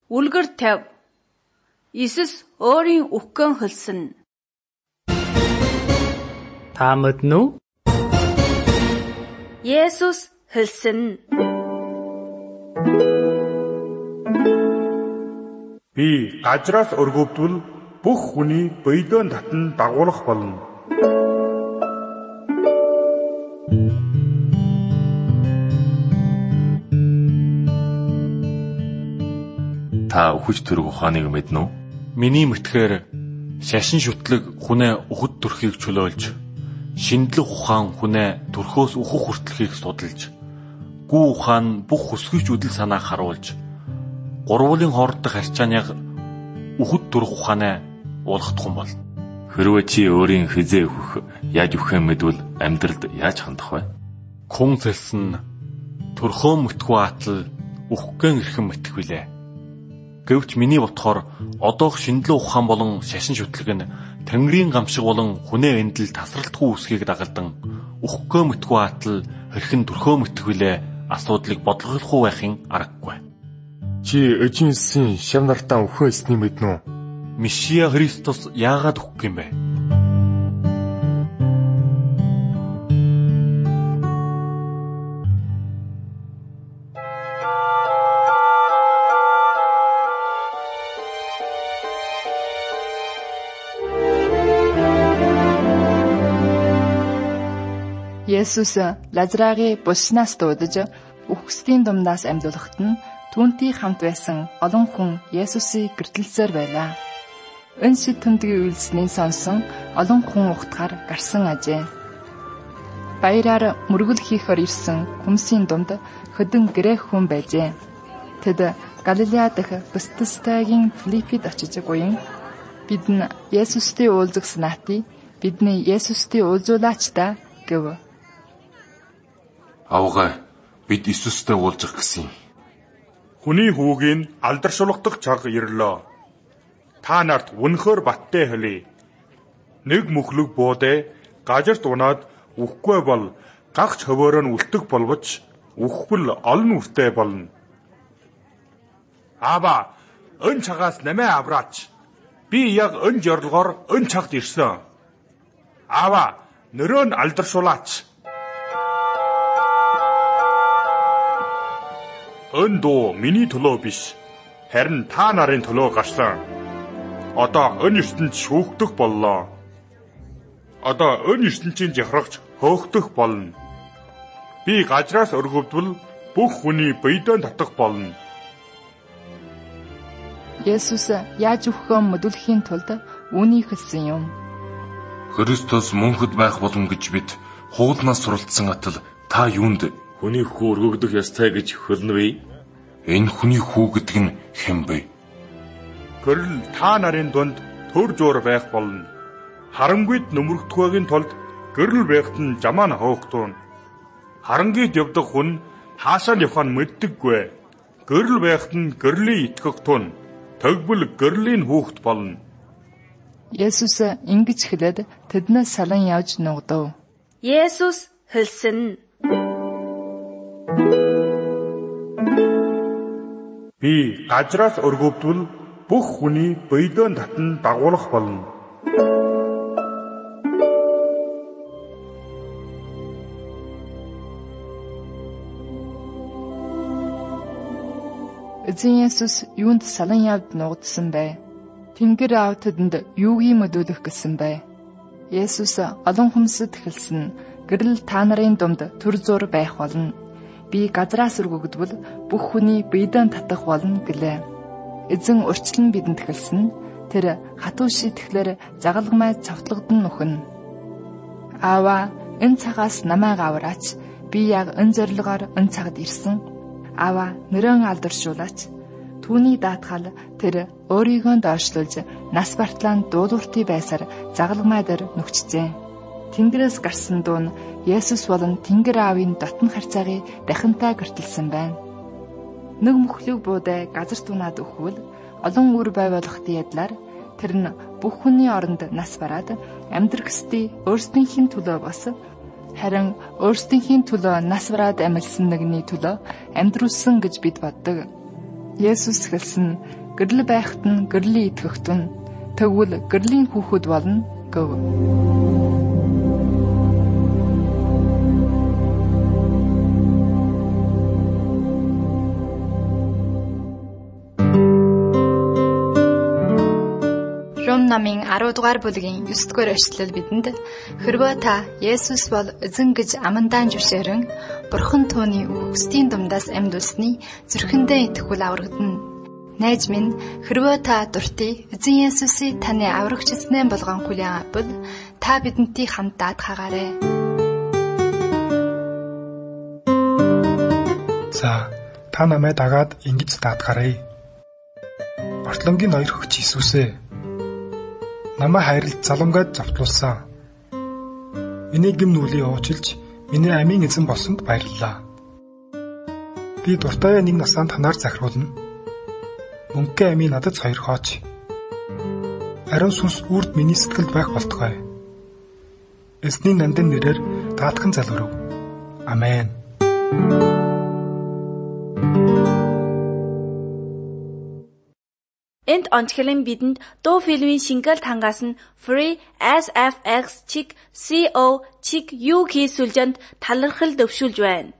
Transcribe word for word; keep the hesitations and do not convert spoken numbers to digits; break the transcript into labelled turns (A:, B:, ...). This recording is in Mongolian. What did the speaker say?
A: Үлгэр тавь. Иесус өөрийн үхгэн хөлсөн.
B: Та мэднэ үү?
A: Есүс хэлсэн.
C: Би газраас өргөвдвөл бүх хүний биедэн татан дагуулах болно.
D: Та үхэж төрөх ухааныг мэднэ үү?
E: Миний мэтгээр шашин шүтлэг хүнээ үхэж төрөхийг чөлөөлж, шиндлэх ухаан хүнээ төрхөөс үхэх хүртэлхийг судалж, гүү ухаан бүх хүсгэж үдэл санааг харуулж, гурвуулын хоорондох харьцааныг үхэж төрөх ухаанаа уулгах юм бол.
D: Хэрвээ чи өөрийн хизээ өөхөх, яаж өөхөө мэдвэл амьдралд яаж хандах вэ?
E: Күн цэлсэн төрхөө мэтгүү атал үхгэн эрхэн мэтгэвлээ. Гэвч миний бодохоор одоох шиндлэн ухаан болон шашин шүтлэг нь Тэнгэрийн гамшиг болон хүнээ эндэл тасралтгүй үсгийг дагалдан үхгөө мэтгүү атал хэрхэн төрхөө мэтгэвлээ асуудлыг бодлогохгүй байхын аргагүй.
C: Чи эжинсийн шав нартаа өөхөө эснийг мэднэ үү?
E: Месиа Христос яагаад үхэх юм бэ?
F: Есүс Лазарыг булснаас дуудаж үхсдийн думнаас амьдуулахад нь түүнтэй хамт байсан олон хүн Есүсийг гэртэлсээр байлаа. Энэ шийтэмдгийн үйлснийг сонсон олон хүн ухтахаар гарсан ажээ. Баяраар мөргөл хийхээр ирсэн хүмүүсийн дунд хөдөн грек хүн байжээ. Тэд Галилеа дахь Бэтэсдагийн Филиппид очиж гуйн бид нь Есүстэй уулзсан наати бидний Есүстэй уулзуулаач та гэв.
D: Авгаа бид Иесустэй уулзах гэсэн.
C: Хүний хүүгийн алдаршуулгадах цаг ирлээ. Та нарт үнэхээр баттай хэлье. Нэг мөхлөг буудэ газарт унаад үхгүй бол гагч хөвөөрөө нь үлдэх боловч үхвэл олон үртэй болно. Аба өн цагаас нэмээ авраач. Би яг өн зорилгоор өн цагт ирсэн. Аба нөрөө нь алдаршуулаач. Өн дуу миний төлөө биш, харин та нарын төлөө гарсан. Одоо өн ертөнд шүүгдэх боллоо. Одоо өн ертөнцийн жахрагч хөөгдөх болно. Би газраас өргөвдвөл бүх хүний биедэн татах болно.
F: Есүс яаж үххөө мэдүүлэхийн тулд үүнийг хэлсэн юм.
D: Христос мөнхөд байх болно гэж бид хуулнаас суралцсан атал та юунд
G: хүний хүү өргөгдөх ёстой гэж хөлнө вэ?
D: Энэ хүний хүү гэдэг нь хэн бэ?
C: Гэрэл та нарын дунд төр зуур байх болно. Харангуйд нөмрөгдөхөөгийн тулд гэрэл байхад нь жамаа нь хөөгдөн. Харангуйд явдаг хүн хаашаа явах нь мэддэггүй. Гэрэл байхад нь гэрлийн итгэх тун. Тэгвэл гэрлийн хүүхэд болно.
F: Есүс ингэж хэлээд тэднээс салан явж нугдав.
A: Есүс хэлсэн.
C: Би газраас өргөвдвөл бүх хүний биедэн татан дагуулах болно.
F: Эзэн Есүс юунд салан явд нугдсан бэ? Тэнгэр аав тэдэнд юугийн мэдүүлэх гэсэн бэ? Есүс олон хүмүүсд хэлсэн гэрэл та нарын дунд төр зуур байх болно. Би газраас өргөгдвөл бүх хүний биедэн татах болно гэлээ. Эзэн урьдчилан бидэнд хэлсэн тэр хатуу шийтгэлээр загалмай цовтлогдсон нөхөн. Аава энэ цагаас намайг авраач. Би яг энэ зорилгоор энэ цагт ирсэн. Аава нэрэн алдаршуулаач. Түүний даатгал тэр өөрийгөө доошлуулж нас бартлаанд дуулууртай байсаар загалмай дээр нүгчжээ. Тэнгэрээс гарсан дуу нь Есүс болон Тэнгэр аавын дотн харьцаагыг дахинтай гэртэлсэн байна. Нэг мөхлөг буудэ газарт унаад өгвөл олон үр байгуулахын ядлаар тэр нь бүх хүний оронд нас бараад амьдрахсдий өөрсдийнхээ төлөө бас харин өөрсдийнхээ төлөө нас бараад амьдсан нэгний төлөө амьдруулсан гэж бид боддог. Есүс хэлсэн гэрэл байхад нь гэрлийн итгэгтэн тэгвэл гэрлийн хүүхэд болно гэв.
B: Ром намын арав дугаар бүлгийн ёс дугаар эшлэл бидэнд хэрвээ та Есүс бол эзэн гэж амандаа зөвшөөрөн Бурхан түүний үхсдийн дундаас амьдулсны зүрхэндээ итгэвэл аврагдана. Найз минь хэрвээ та дуртай эзэн Есүсийг таны аврагч эзнээ болгон хүлээн авбал та бидэнтэй хамт даатгаагаарай.
H: За та намайг дагаад ингэж даатгаарай. Ортлонгийн ноёр хөгч Иесусээ намайг хайрлж заламгайд зовтлуулсан. Миний гэм нүглийг уучилж, миний амийн эзэн болсонд баярлалаа. Би дуртай нэг насанд танаар захируулна. Мөнгө амийн надад сойрхооч. Ариун сүнс үрд миний сэтгэлд байх болтугай. Эзний нандин нэрээр даатхан залгав. Амен.
A: Энд онцгойлон бидэнд дуу фильмийн шингэлт хангасан Free эс эф икс чиг си о чиг ю кей сүлжээнд талархал дэвшүүлж байна.